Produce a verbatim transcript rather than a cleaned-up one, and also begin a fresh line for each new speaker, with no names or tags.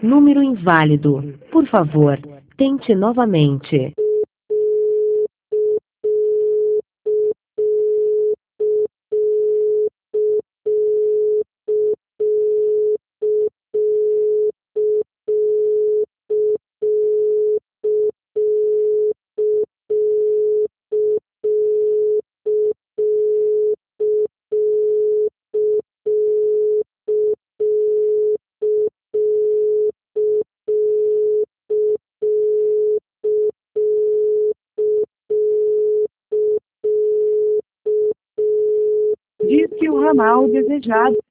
Número inválido. Por favor, tente novamente.
Diz que o ramal desejado